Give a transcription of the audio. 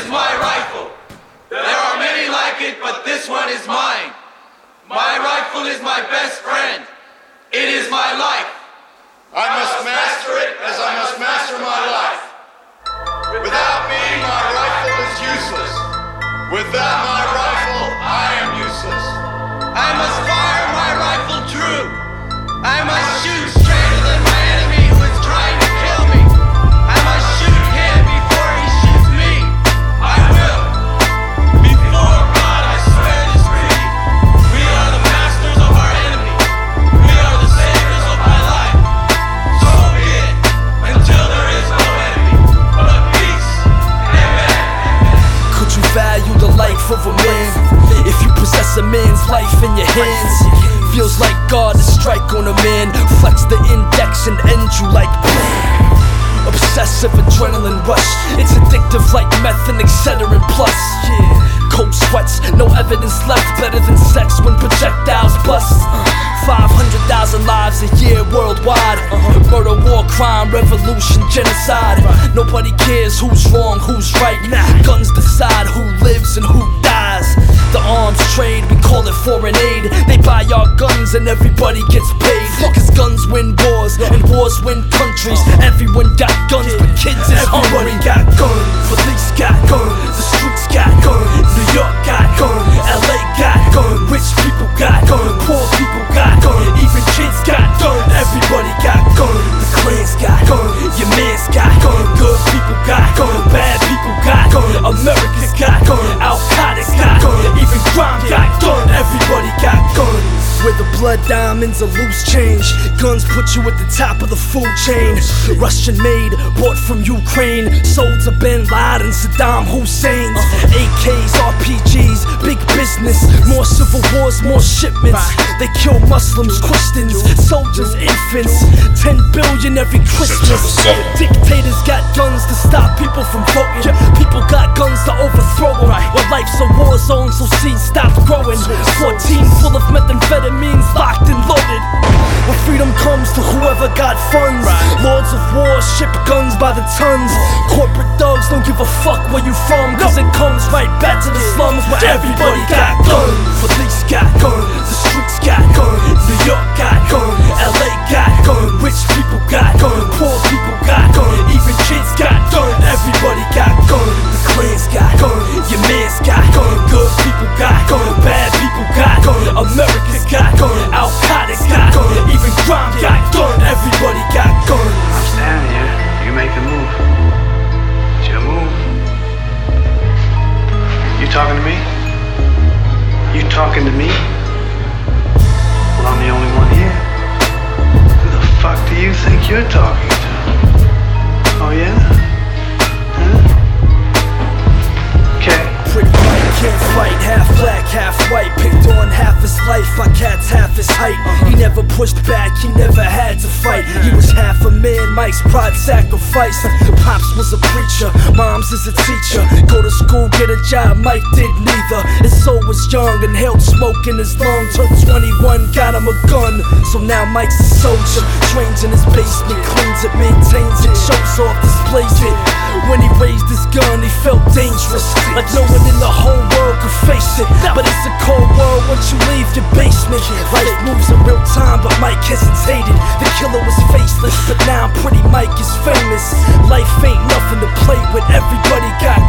is my rifle. There are many like it, but this one is mine. My rifle is my best friend. It is my life. I must master it as I must master my life. Without me, my rifle is useless. Without my rifle, I am useless. I must fire my rifle true. I must shoot straighter than my enemy who is trying to kill me. I must shoot him before he shoots me. I will. Before God, I swear this treaty. We are the masters of our enemy. We are the saviors of my life. So be it, until there is no enemy, but peace. Amen. Could you value the life of a man if you possess a man's life in your hands? Feels like God to strike on a man, flex the index and end you like blam. Obsessive adrenaline rush, it's addictive like meth and Excedrin plus. Cold sweats, no evidence left, better than sex when projectiles bust. 500,000 lives a year worldwide. Murder, war, crime, revolution, genocide. Nobody cares who's wrong, who's right. Guns decide who lives and who dies. The arms trade, we call it foreign aid. They buy our guns and everybody gets paid. Cause guns win wars and wars win countries. Everyone got guns, but kids is hungry. Everybody got guns, police got guns, the streets got guns, New York got guns, LA got guns, rich people got guns, poor people got guns, even kids got guns. Everybody got guns, the clans got guns, your mans got guns, good people got guns, bad people got guns, America's got guns, Al-Qaeda's got guns, even crime got guns. Everybody got guns. Where the blood diamonds are loose change. Guns put you at the top of the food chain. Russian made, bought from Ukraine. Sold to Bin Laden, Saddam Hussein's. AKs, RPGs, big business. More civil wars, more shipments. They kill Muslims, Christians, soldiers, infants. 10 billion every Christmas. Dictators got guns to stop people from voting. People got guns to overthrow them. While life's a war zone, so seeds stop growing. 14 full of methamphetamines locked and loaded. Where freedom comes to whoever got funds. Lords of war ship guns by the tons. Corporate thugs don't give a fuck where you from, cause it comes right back to the slums where everybody got guns. Police got guns, the streets got guns, New York got guns, LA got guns, rich people got guns, poor people got guns, even kids got guns. Everybody got guns, the clans got guns, your mans got guns, good people got guns, bad people got guns, America's got guns, Al-Qaeda's got guns, even crime got guns. Everybody got guns. I'm standing here, you make the move. It's your move. You talking to me? You talking to me? Well, I'm the only one here. Who the fuck do you think you're talking to? Oh yeah? Huh? Okay. Pretty white, can't fight, half black, half white. Picked on half his life, my cat's half his height. He never pushed back, he never had to fight. He was half a man, Mike's pride sacrificed. Pops was a preacher, Mom's is a teacher. Go to school, get a job, Mike did neither. His soul was young, inhaled smoke in his lungs. Turned 21, got him a gun. So now Mike's a soldier, trains in his basement, cleans it, maintains it, shows off, displays it. When he raised his gun, he felt dangerous, like no one in the whole world could face it. But it's a cold world once you leave your basement. Life moves in real time, but Mike hesitated. The killer was faceless, but now Pretty Mike is famous. Life ain't nothing to play with, everybody got